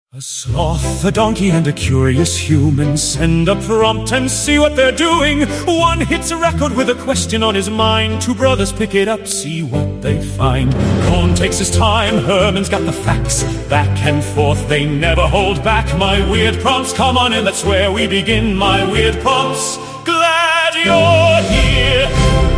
A sloth, a donkey, and a curious human send a prompt and see what they're doing. One hits a record with a question on his mind. Two brothers pick it up, see what they find. Cohn takes his time, Herman's got the facts. Back and forth, they never hold back. My weird prompts, come on in, that's where we begin. My weird prompts, glad you're here.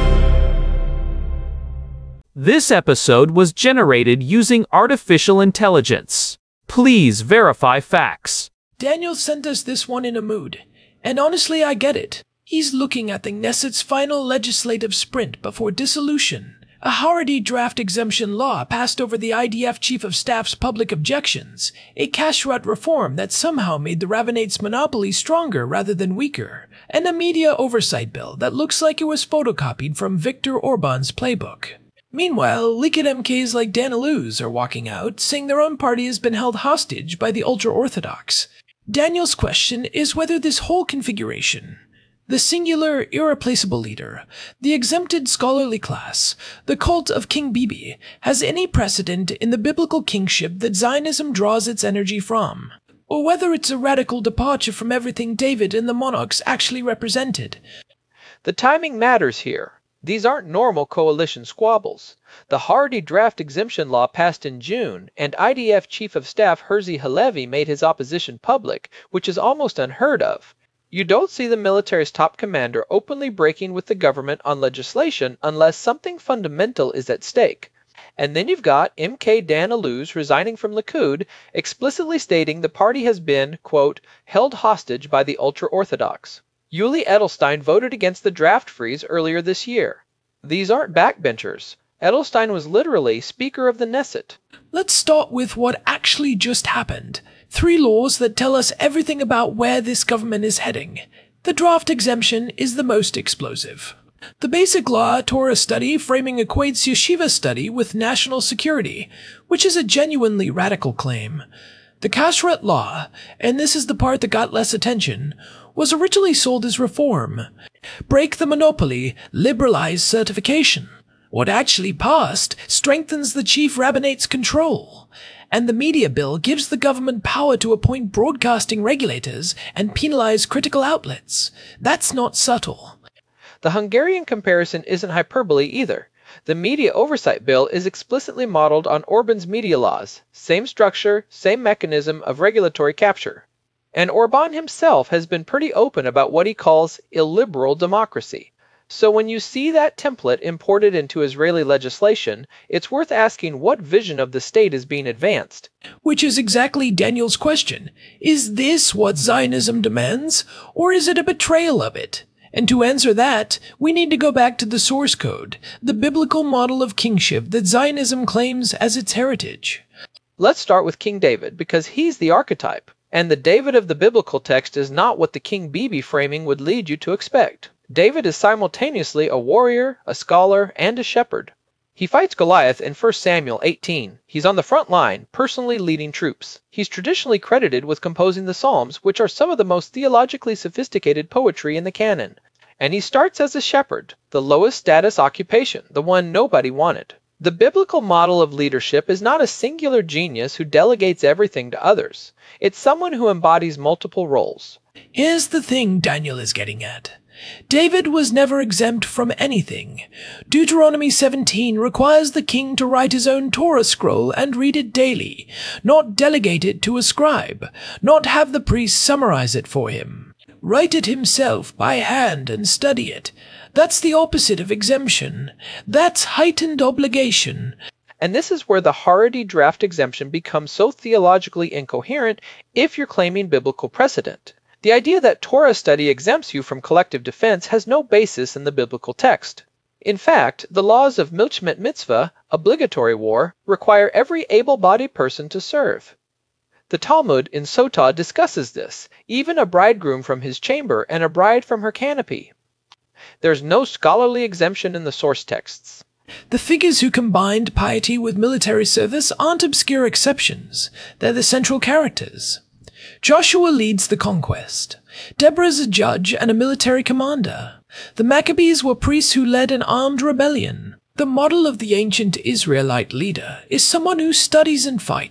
This episode was generated using artificial intelligence. Please verify facts. Daniel sent us this one in a mood, and honestly I get it. He's looking at the Knesset's final legislative sprint before dissolution. A Haredi draft exemption law passed over the IDF Chief of Staff's public objections, a kashrut reform that somehow made the Rabbinate's monopoly stronger rather than weaker, and a media oversight bill that looks like it was photocopied from Viktor Orban's playbook. Meanwhile, leaked MKs like Dan Alous are walking out, saying their own party has been held hostage by the ultra-Orthodox. Daniel's question is whether this whole configuration, the singular, irreplaceable leader, the exempted scholarly class, the cult of King Bibi, has any precedent in the biblical kingship that Zionism draws its energy from, or whether it's a radical departure from everything David and the monarchs actually represented. The timing matters here. These aren't normal coalition squabbles. The Haredi draft exemption law passed in June, and IDF Chief of Staff Herzi Halevi made his opposition public, which is almost unheard of. You don't see the military's top commander openly breaking with the government on legislation unless something fundamental is at stake. And then you've got MK Dan Alous resigning from Likud, explicitly stating the party has been, quote, held hostage by the ultra-Orthodox. Yuli Edelstein voted against the draft freeze earlier this year. These aren't backbenchers. Edelstein was literally Speaker of the Knesset. Let's start with what actually just happened. 3 laws that tell us everything about where this government is heading. The draft exemption is the most explosive. The basic law, Torah study, framing equates yeshiva study with national security, which is a genuinely radical claim. The kashrut law, and this is the part that got less attention, was originally sold as reform. Break the monopoly, liberalize certification. What actually passed strengthens the chief rabbinate's control. And the media bill gives the government power to appoint broadcasting regulators and penalize critical outlets. That's not subtle. The Hungarian comparison isn't hyperbole either. The media oversight bill is explicitly modeled on Orban's media laws. Same structure, same mechanism of regulatory capture. And Orban himself has been pretty open about what he calls illiberal democracy. So when you see that template imported into Israeli legislation, it's worth asking what vision of the state is being advanced. Which is exactly Daniel's question. Is this what Zionism demands, or is it a betrayal of it? And to answer that, we need to go back to the source code, the biblical model of kingship that Zionism claims as its heritage. Let's start with King David, because he's the archetype. And the David of the biblical text is not what the King Bibi framing would lead you to expect. David is simultaneously a warrior, a scholar, and a shepherd. He fights Goliath in 1 Samuel 18. He's on the front line, personally leading troops. He's traditionally credited with composing the Psalms, which are some of the most theologically sophisticated poetry in the canon. And he starts as a shepherd, the lowest status occupation, the one nobody wanted. The biblical model of leadership is not a singular genius who delegates everything to others. It's someone who embodies multiple roles. Here's the thing Daniel is getting at. David was never exempt from anything. Deuteronomy 17 requires the king to write his own Torah scroll and read it daily, not delegate it to a scribe, not have the priest summarize it for him. Write it himself by hand and study it. That's the opposite of exemption. That's heightened obligation. And this is where the Haredi draft exemption becomes so theologically incoherent if you're claiming biblical precedent. The idea that Torah study exempts you from collective defense has no basis in the biblical text. In fact, the laws of Milchmet Mitzvah, obligatory war, require every able-bodied person to serve. The Talmud in Sotah discusses this, even a bridegroom from his chamber and a bride from her canopy. There's no scholarly exemption in the source texts. The figures who combined piety with military service aren't obscure exceptions. They're the central characters. Joshua leads the conquest. Deborah's a judge and a military commander. The Maccabees were priests who led an armed rebellion. The model of the ancient Israelite leader is someone who studies and fights,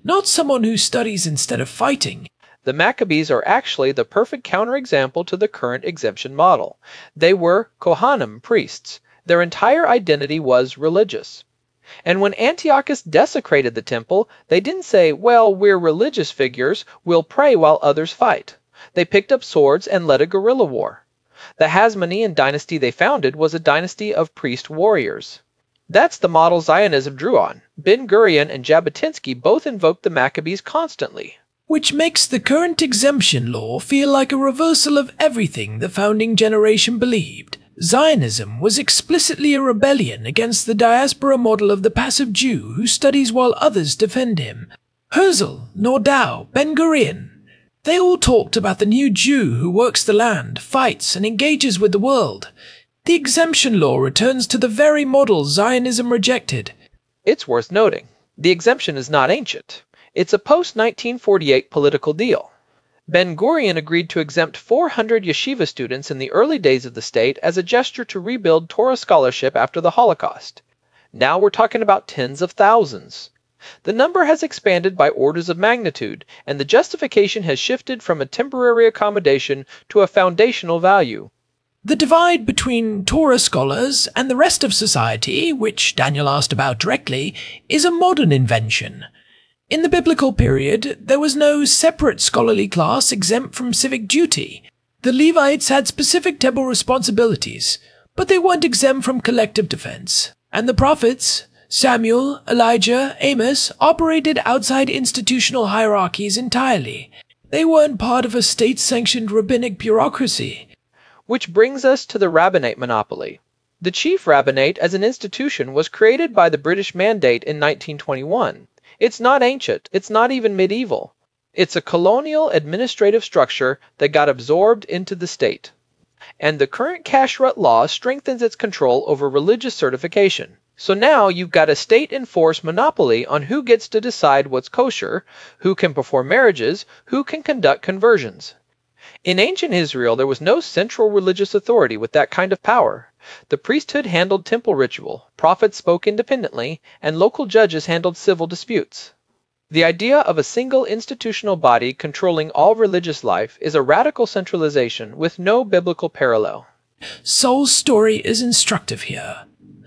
not someone who studies instead of fighting. The Maccabees are actually the perfect counterexample to the current exemption model. They were Kohanim, priests. Their entire identity was religious. And when Antiochus desecrated the temple, they didn't say, well, we're religious figures, we'll pray while others fight. They picked up swords and led a guerrilla war. The Hasmonean dynasty they founded was a dynasty of priest warriors. That's the model Zionism drew on. Ben-Gurion and Jabotinsky both invoked the Maccabees constantly. Which makes the current exemption law feel like a reversal of everything the founding generation believed. Zionism was explicitly a rebellion against the diaspora model of the passive Jew who studies while others defend him. Herzl, Nordau, Ben-Gurion, they all talked about the new Jew who works the land, fights, and engages with the world. The exemption law returns to the very model Zionism rejected. It's worth noting, the exemption is not ancient. It's a post-1948 political deal. Ben-Gurion agreed to exempt 400 yeshiva students in the early days of the state as a gesture to rebuild Torah scholarship after the Holocaust. Now we're talking about tens of thousands. The number has expanded by orders of magnitude, and the justification has shifted from a temporary accommodation to a foundational value. The divide between Torah scholars and the rest of society, which Daniel asked about directly, is a modern invention. In the biblical period, there was no separate scholarly class exempt from civic duty. The Levites had specific temple responsibilities, but they weren't exempt from collective defense. And the prophets, Samuel, Elijah, Amos, operated outside institutional hierarchies entirely. They weren't part of a state-sanctioned rabbinic bureaucracy. Which brings us to the rabbinate monopoly. The chief rabbinate as an institution was created by the British Mandate in 1921. It's not ancient, it's not even medieval. It's a colonial administrative structure that got absorbed into the state. And the current Kashrut law strengthens its control over religious certification. So now you've got a state-enforced monopoly on who gets to decide what's kosher, who can perform marriages, who can conduct conversions. In ancient Israel, there was no central religious authority with that kind of power. The priesthood handled temple ritual, prophets spoke independently, and local judges handled civil disputes. The idea of a single institutional body controlling all religious life is a radical centralization with no biblical parallel. Saul's story is instructive here.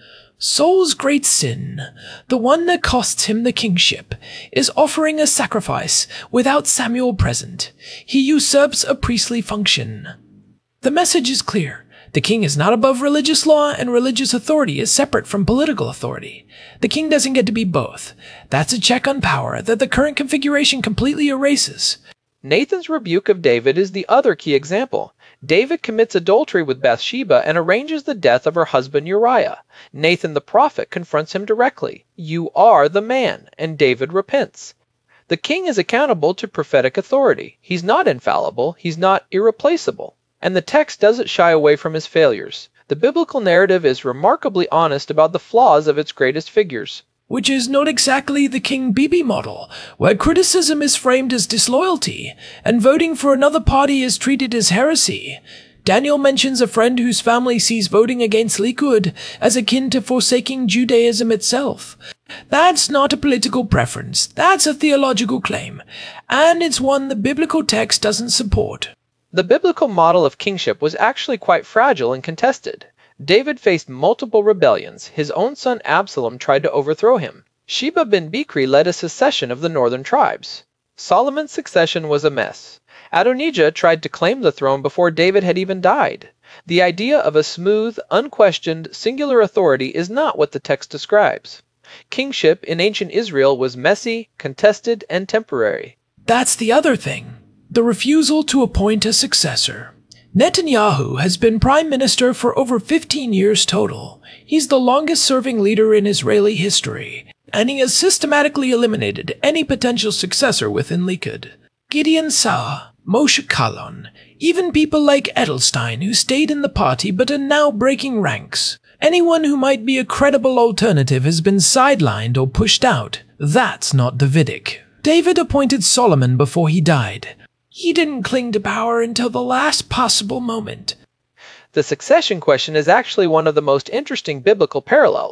Saul's great sin, the one that costs him the kingship, is offering a sacrifice without Samuel present. He usurps a priestly function. The message is clear. The king is not above religious law, and religious authority is separate from political authority. The king doesn't get to be both. That's a check on power that the current configuration completely erases. Nathan's rebuke of David is the other key example. David commits adultery with Bathsheba and arranges the death of her husband Uriah. Nathan the prophet confronts him directly. "You are the man," and David repents. The king is accountable to prophetic authority. He's not infallible, he's not irreplaceable. And the text doesn't shy away from his failures. The biblical narrative is remarkably honest about the flaws of its greatest figures. Which is not exactly the King Bibi model, where criticism is framed as disloyalty, and voting for another party is treated as heresy. Daniel mentions a friend whose family sees voting against Likud as akin to forsaking Judaism itself. That's not a political preference, that's a theological claim, and it's one the biblical text doesn't support. The biblical model of kingship was actually quite fragile and contested. David faced multiple rebellions. His own son Absalom tried to overthrow him. Sheba ben Bichri led a secession of the northern tribes. Solomon's succession was a mess. Adonijah tried to claim the throne before David had even died. The idea of a smooth, unquestioned, singular authority is not what the text describes. Kingship in ancient Israel was messy, contested, and temporary. That's the other thing. The refusal to appoint a successor. Netanyahu has been prime minister for over 15 years total. He's the longest-serving leader in Israeli history, and he has systematically eliminated any potential successor within Likud. Gideon Saar, Moshe Kalon, even people like Edelstein who stayed in the party but are now breaking ranks. Anyone who might be a credible alternative has been sidelined or pushed out. That's not Davidic. David appointed Solomon before he died. He didn't cling to power until the last possible moment. The succession question is actually one of the most interesting biblical parallels.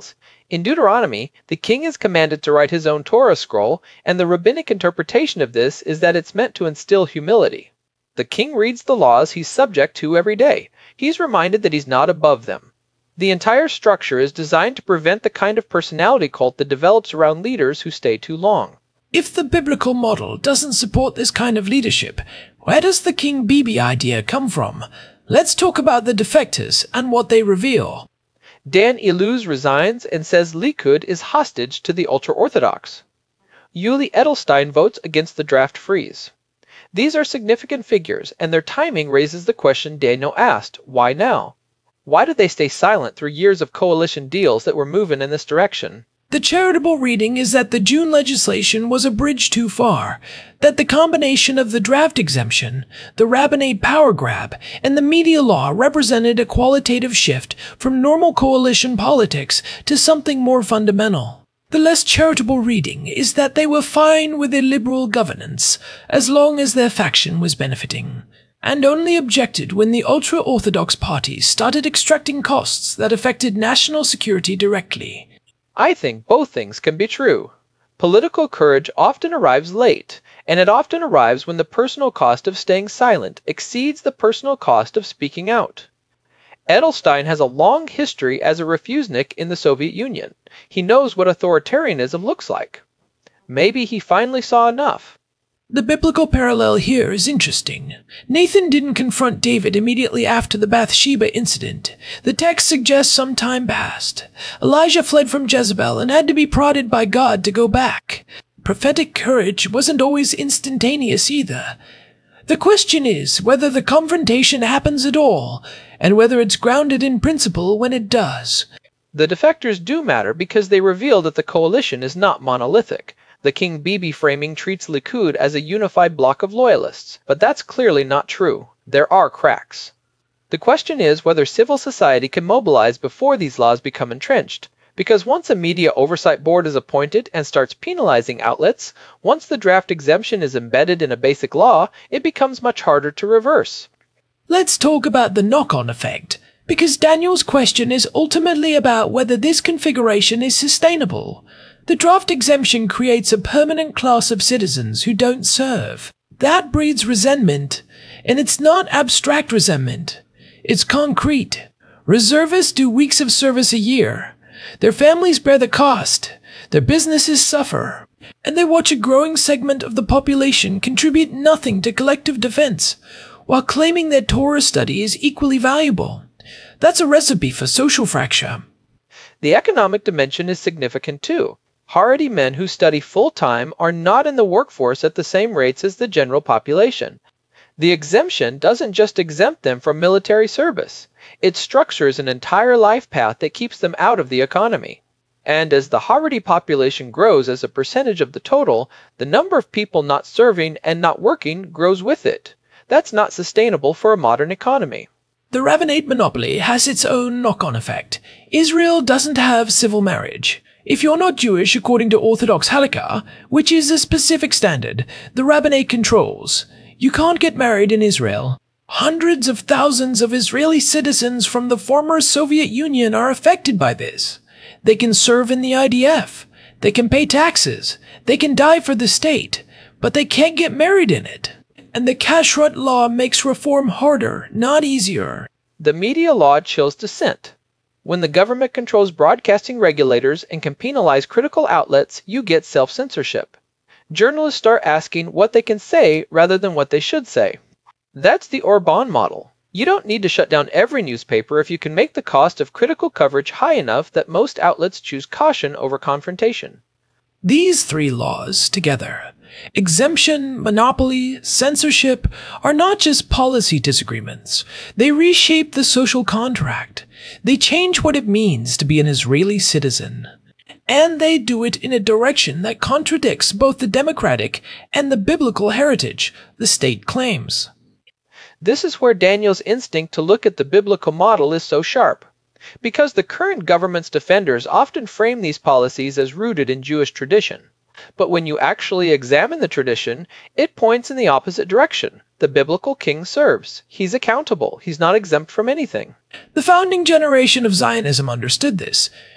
In Deuteronomy, the king is commanded to write his own Torah scroll, and the rabbinic interpretation of this is that it's meant to instill humility. The king reads the laws he's subject to every day. He's reminded that he's not above them. The entire structure is designed to prevent the kind of personality cult that develops around leaders who stay too long. If the biblical model doesn't support this kind of leadership, where does the King Bibi idea come from? Let's talk about the defectors and what they reveal. Dan Iluz resigns and says Likud is hostage to the ultra-Orthodox. Yuli Edelstein votes against the draft freeze. These are significant figures, and their timing raises the question Daniel asked, why now? Why did they stay silent through years of coalition deals that were moving in this direction? The charitable reading is that the June legislation was a bridge too far, that the combination of the draft exemption, the rabbinate power grab, and the media law represented a qualitative shift from normal coalition politics to something more fundamental. The less charitable reading is that they were fine with illiberal governance as long as their faction was benefiting, and only objected when the ultra-Orthodox parties started extracting costs that affected national security directly. I think both things can be true. Political courage often arrives late, and it often arrives when the personal cost of staying silent exceeds the personal cost of speaking out. Edelstein has a long history as a refusenik in the Soviet Union. He knows what authoritarianism looks like. Maybe he finally saw enough. The biblical parallel here is interesting. Nathan didn't confront David immediately after the Bathsheba incident. The text suggests some time passed. Elijah fled from Jezebel and had to be prodded by God to go back. Prophetic courage wasn't always instantaneous either. The question is whether the confrontation happens at all, and whether it's grounded in principle when it does. The defectors do matter because they reveal that the coalition is not monolithic. The King Bibi framing treats Likud as a unified bloc of loyalists, but that's clearly not true. There are cracks. The question is whether civil society can mobilize before these laws become entrenched, because once a media oversight board is appointed and starts penalizing outlets, once the draft exemption is embedded in a basic law, it becomes much harder to reverse. Let's talk about the knock-on effect, because Daniel's question is ultimately about whether this configuration is sustainable. The draft exemption creates a permanent class of citizens who don't serve. That breeds resentment, and it's not abstract resentment. It's concrete. Reservists do weeks of service a year. Their families bear the cost. Their businesses suffer. And they watch a growing segment of the population contribute nothing to collective defense, while claiming that Torah study is equally valuable. That's a recipe for social fracture. The economic dimension is significant too. Haredi men who study full-time are not in the workforce at the same rates as the general population. The exemption doesn't just exempt them from military service. It structures an entire life path that keeps them out of the economy. And as the Haredi population grows as a percentage of the total, the number of people not serving and not working grows with it. That's not sustainable for a modern economy. The rabbinate monopoly has its own knock-on effect. Israel doesn't have civil marriage. If you're not Jewish according to Orthodox Halakha, which is a specific standard, the rabbinate controls. You can't get married in Israel. Hundreds of thousands of Israeli citizens from the former Soviet Union are affected by this. They can serve in the IDF. They can pay taxes. They can die for the state. But they can't get married in it. And the Kashrut law makes reform harder, not easier. The media law chills dissent. When the government controls broadcasting regulators and can penalize critical outlets, you get self-censorship. Journalists start asking what they can say rather than what they should say. That's the Orban model. You don't need to shut down every newspaper if you can make the cost of critical coverage high enough that most outlets choose caution over confrontation. These three laws together, exemption, monopoly, censorship, are not just policy disagreements. They reshape the social contract. They change what it means to be an Israeli citizen. And they do it in a direction that contradicts both the democratic and the biblical heritage the state claims. This is where Daniel's instinct to look at the biblical model is so sharp. Because the current government's defenders often frame these policies as rooted in Jewish tradition. But when you actually examine the tradition, it points in the opposite direction. The biblical king serves. He's accountable. He's not exempt from anything. The founding generation of Zionism understood this.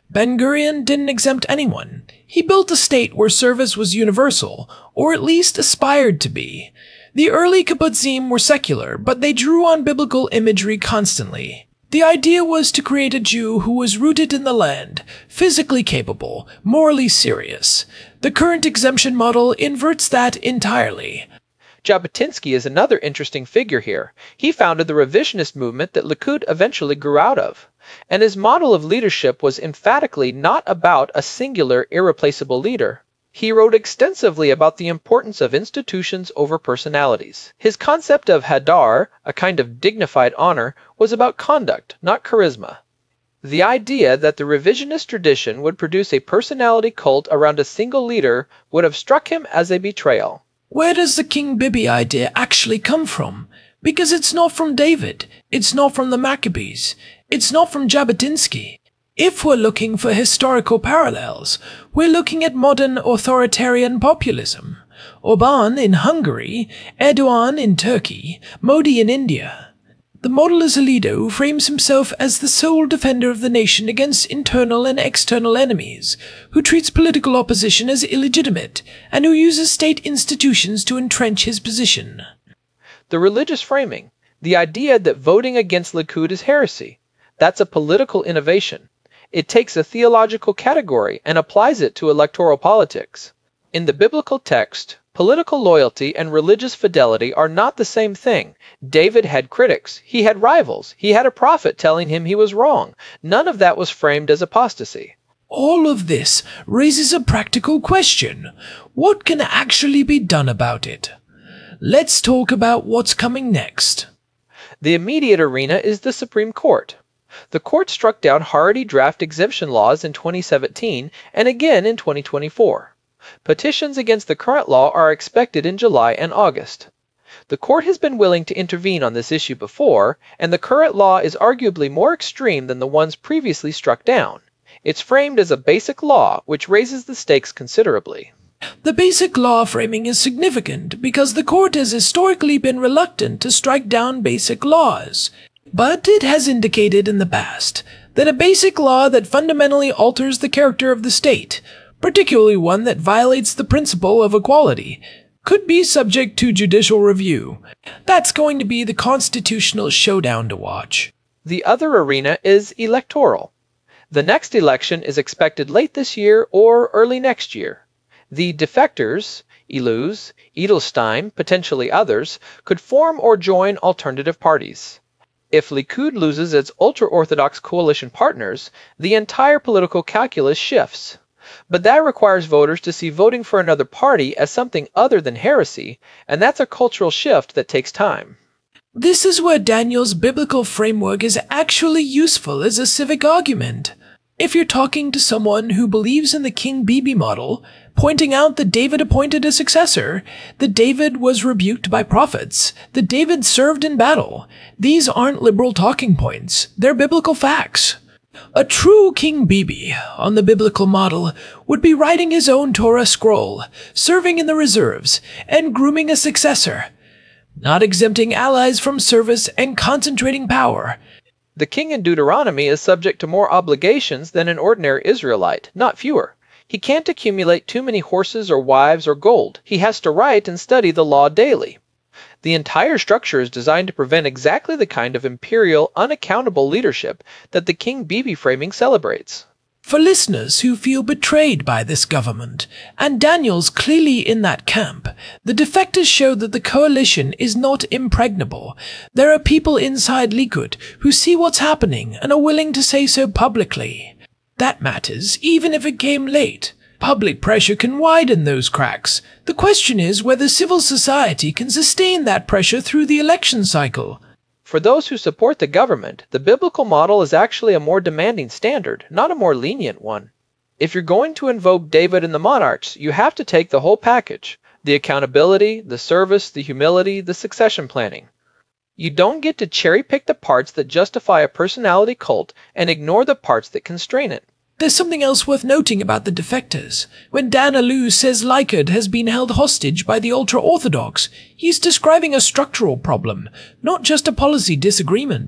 Ben-Gurion didn't exempt anyone. He built a state where service was universal, or at least aspired to be. The early kibbutzim were secular, but they drew on biblical imagery constantly. The idea was to create a Jew who was rooted in the land, physically capable, morally serious. The current exemption model inverts that entirely. Jabotinsky is another interesting figure here. He founded the revisionist movement that Likud eventually grew out of. And his model of leadership was emphatically not about a singular, irreplaceable leader. He wrote extensively about the importance of institutions over personalities. His concept of hadar, a kind of dignified honor, was about conduct, not charisma. The idea that the revisionist tradition would produce a personality cult around a single leader would have struck him as a betrayal. Where does the King Bibi idea actually come from? Because it's not from David, it's not from the Maccabees, it's not from Jabotinsky. If we're looking for historical parallels, we're looking at modern authoritarian populism. Orbán in Hungary, Erdogan in Turkey, Modi in India. The model is a leader who frames himself as the sole defender of the nation against internal and external enemies, who treats political opposition as illegitimate, and who uses state institutions to entrench his position. The religious framing, the idea that voting against Likud is heresy, that's a political innovation. It takes a theological category and applies it to electoral politics. In the biblical text, political loyalty and religious fidelity are not the same thing. David had critics, he had rivals, he had a prophet telling him he was wrong. None of that was framed as apostasy. All of this raises a practical question. What can actually be done about it? Let's talk about what's coming next. The immediate arena is the Supreme Court. The court struck down Haredi draft exemption laws in 2017 and again in 2024. Petitions against the current law are expected in July and August. The court has been willing to intervene on this issue before, and the current law is arguably more extreme than the ones previously struck down. It's framed as a basic law, which raises the stakes considerably. The basic law framing is significant because the court has historically been reluctant to strike down basic laws. But it has indicated in the past that a basic law that fundamentally alters the character of the state, particularly one that violates the principle of equality, could be subject to judicial review. That's going to be the constitutional showdown to watch. The other arena is electoral. The next election is expected late this year or early next year. The defectors, Iluz, Edelstein, potentially others, could form or join alternative parties. If Likud loses its ultra-Orthodox coalition partners, the entire political calculus shifts. But that requires voters to see voting for another party as something other than heresy, and that's a cultural shift that takes time. This is where Daniel's biblical framework is actually useful as a civic argument. If you're talking to someone who believes in the King Bibi model, pointing out that David appointed a successor, that David was rebuked by prophets, that David served in battle, these aren't liberal talking points, they're biblical facts. A true King Bibi, on the biblical model, would be writing his own Torah scroll, serving in the reserves, and grooming a successor, not exempting allies from service and concentrating power. The king in Deuteronomy is subject to more obligations than an ordinary Israelite, not fewer. He can't accumulate too many horses or wives or gold. He has to write and study the law daily. The entire structure is designed to prevent exactly the kind of imperial, unaccountable leadership that the King Bibi framing celebrates. For listeners who feel betrayed by this government, and Daniel's clearly in that camp, the defectors show that the coalition is not impregnable. There are people inside Likud who see what's happening and are willing to say so publicly. That matters, even if it came late. Public pressure can widen those cracks. The question is whether civil society can sustain that pressure through the election cycle. For those who support the government, the biblical model is actually a more demanding standard, not a more lenient one. If you're going to invoke David and the monarchs, you have to take the whole package: the accountability, the service, the humility, the succession planning. You don't get to cherry-pick the parts that justify a personality cult and ignore the parts that constrain it. There's something else worth noting about the defectors. When Dan Alou says Likud has been held hostage by the ultra-Orthodox, he's describing a structural problem, not just a policy disagreement.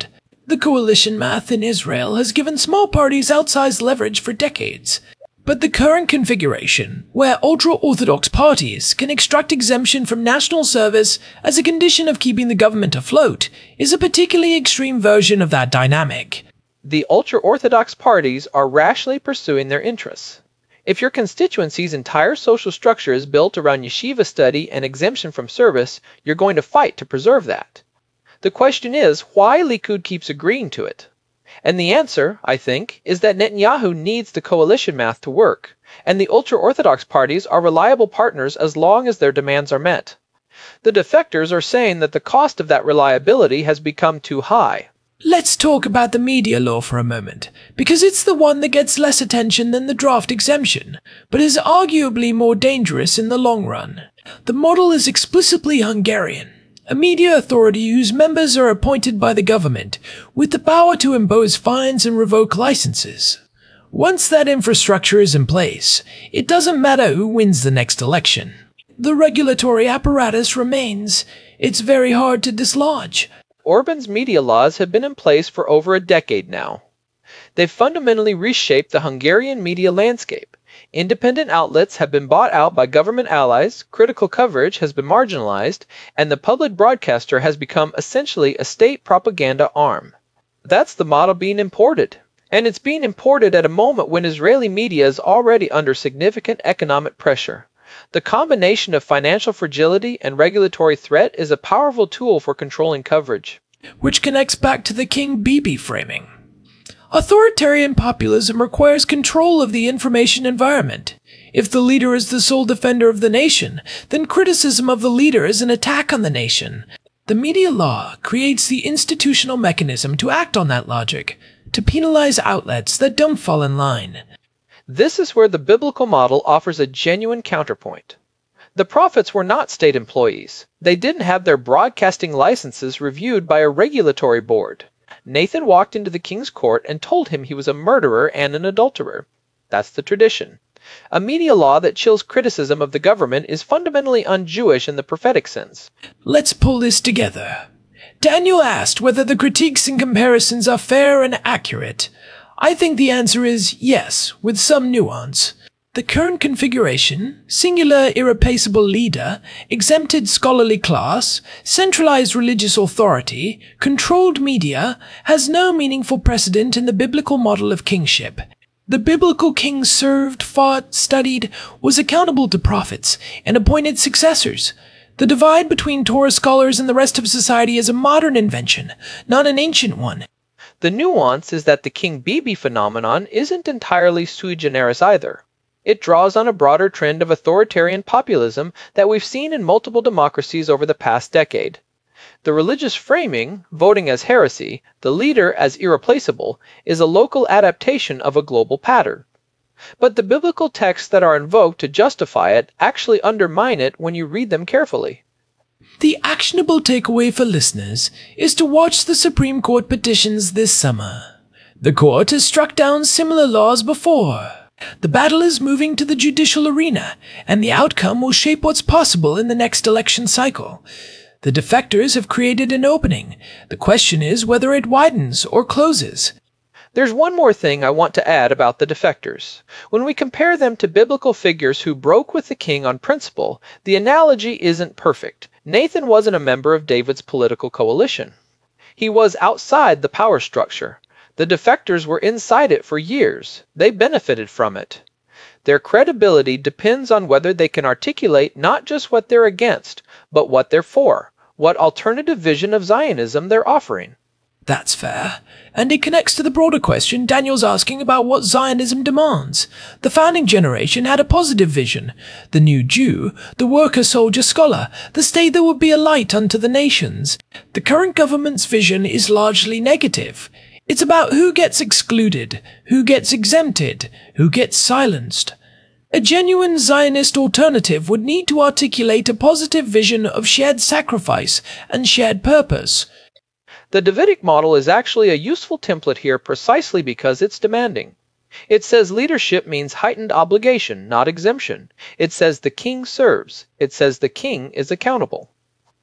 The coalition math in Israel has given small parties outsized leverage for decades. But the current configuration, where ultra-Orthodox parties can extract exemption from national service as a condition of keeping the government afloat, is a particularly extreme version of that dynamic. The ultra-Orthodox parties are rationally pursuing their interests. If your constituency's entire social structure is built around yeshiva study and exemption from service, you're going to fight to preserve that. The question is why Likud keeps agreeing to it. And the answer, I think, is that Netanyahu needs the coalition math to work, and the ultra-Orthodox parties are reliable partners as long as their demands are met. The defectors are saying that the cost of that reliability has become too high. Let's talk about the media law for a moment, because it's the one that gets less attention than the draft exemption, but is arguably more dangerous in the long run. The model is explicitly Hungarian, a media authority whose members are appointed by the government, with the power to impose fines and revoke licenses. Once that infrastructure is in place, it doesn't matter who wins the next election. The regulatory apparatus remains. It's very hard to dislodge. Orban's media laws have been in place for over a decade now. They've fundamentally reshaped the Hungarian media landscape. Independent outlets have been bought out by government allies, critical coverage has been marginalized, and the public broadcaster has become essentially a state propaganda arm. That's the model being imported. And it's being imported at a moment when Israeli media is already under significant economic pressure. The combination of financial fragility and regulatory threat is a powerful tool for controlling coverage. Which connects back to the King Bibi framing. Authoritarian populism requires control of the information environment. If the leader is the sole defender of the nation, then criticism of the leader is an attack on the nation. The media law creates the institutional mechanism to act on that logic, to penalize outlets that don't fall in line. This is where the biblical model offers a genuine counterpoint. The prophets were not state employees. They didn't have their broadcasting licenses reviewed by a regulatory board. Nathan walked into the king's court and told him he was a murderer and an adulterer. That's the tradition. A media law that chills criticism of the government is fundamentally un-Jewish in the prophetic sense. Let's pull this together. Daniel asked whether the critiques and comparisons are fair and accurate. I think the answer is yes, with some nuance. The current configuration, singular irreplaceable leader, exempted scholarly class, centralized religious authority, controlled media, has no meaningful precedent in the biblical model of kingship. The biblical king served, fought, studied, was accountable to prophets, and appointed successors. The divide between Torah scholars and the rest of society is a modern invention, not an ancient one. The nuance is that the King Bibi phenomenon isn't entirely sui generis either. It draws on a broader trend of authoritarian populism that we've seen in multiple democracies over the past decade. The religious framing, voting as heresy, the leader as irreplaceable, is a local adaptation of a global pattern. But the biblical texts that are invoked to justify it actually undermine it when you read them carefully. The actionable takeaway for listeners is to watch the Supreme Court petitions this summer. The court has struck down similar laws before. The battle is moving to the judicial arena, and the outcome will shape what's possible in the next election cycle. The defectors have created an opening. The question is whether it widens or closes. There's one more thing I want to add about the defectors. When we compare them to biblical figures who broke with the king on principle, the analogy isn't perfect. Nathan wasn't a member of David's political coalition. He was outside the power structure. The defectors were inside it for years. They benefited from it. Their credibility depends on whether they can articulate not just what they're against, but what they're for, what alternative vision of Zionism they're offering. That's fair. And it connects to the broader question Daniel's asking about what Zionism demands. The founding generation had a positive vision. The new Jew, the worker, soldier, scholar, the state that would be a light unto the nations. The current government's vision is largely negative. It's about who gets excluded, who gets exempted, who gets silenced. A genuine Zionist alternative would need to articulate a positive vision of shared sacrifice and shared purpose. The Davidic model is actually a useful template here precisely because it's demanding. It says leadership means heightened obligation, not exemption. It says the king serves. It says the king is accountable.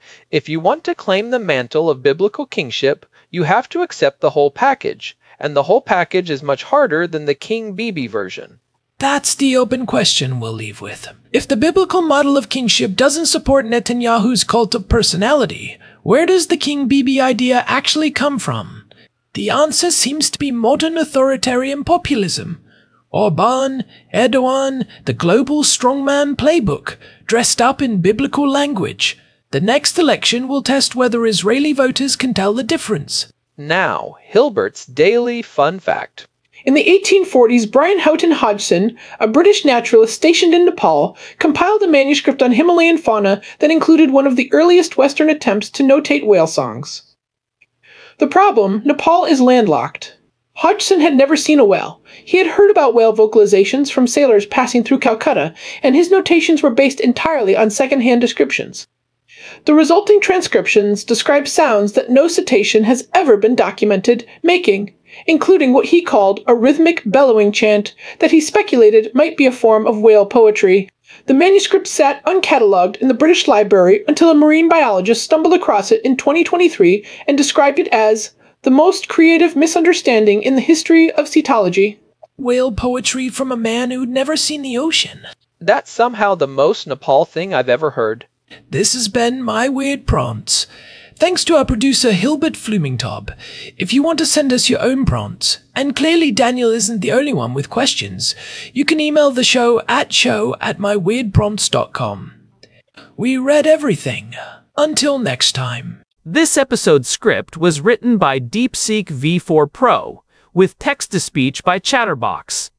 If you want to claim the mantle of biblical kingship, you have to accept the whole package, and the whole package is much harder than the King Bibi version. That's the open question we'll leave with. If the biblical model of kingship doesn't support Netanyahu's cult of personality, where does the King Bibi idea actually come from? The answer seems to be modern authoritarian populism. Orban, Erdogan, the global strongman playbook, dressed up in biblical language. The next election will test whether Israeli voters can tell the difference. Now, Hilbert's Daily Fun Fact. In the 1840s, Brian Houghton Hodgson, a British naturalist stationed in Nepal, compiled a manuscript on Himalayan fauna that included one of the earliest Western attempts to notate whale songs. The problem: Nepal is landlocked. Hodgson had never seen a whale. He had heard about whale vocalizations from sailors passing through Calcutta, and his notations were based entirely on second-hand descriptions. The resulting transcriptions describe sounds that no cetacean has ever been documented making, including what he called a rhythmic bellowing chant that he speculated might be a form of whale poetry. The manuscript sat uncatalogued in the British Library until a marine biologist stumbled across it in 2023 and described it as the most creative misunderstanding in the history of cetology. Whale poetry from a man who'd never seen the ocean. That's somehow the most Nepal thing I've ever heard. This has been My Weird Prompts. Thanks to our producer Hilbert Flumingtob. If you want to send us your own prompts, and clearly Daniel isn't the only one with questions, you can email the show@myweirdprompts.com. We read everything. Until next time. This episode's script was written by DeepSeek V4 Pro, with text-to-speech by Chatterbox.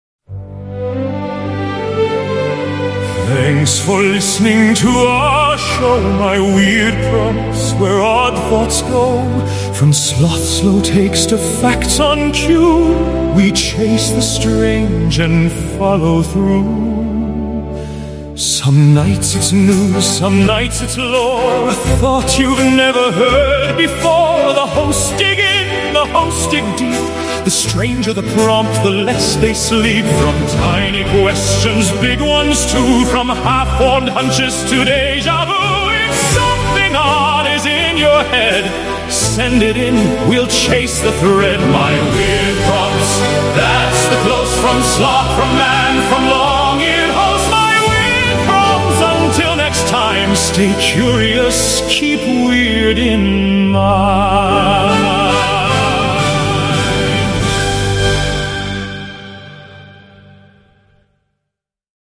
Thanks for listening to our show, My Weird Prompts, where odd thoughts go. From sloth slow takes to facts on cue, we chase the strange and follow through. Some nights it's news, some nights it's lore, a thought you've never heard before. The hosts dig in, the hosts dig deep. The stranger the prompt, the less they sleep. From tiny questions, big ones too. From half-formed hunches to deja vu. If something odd is in your head, send it in, we'll chase the thread. My Weird Prompts, that's the close from sloth, from man, from long-eared host. My Weird Prompts, until next time, stay curious, keep weird in mind.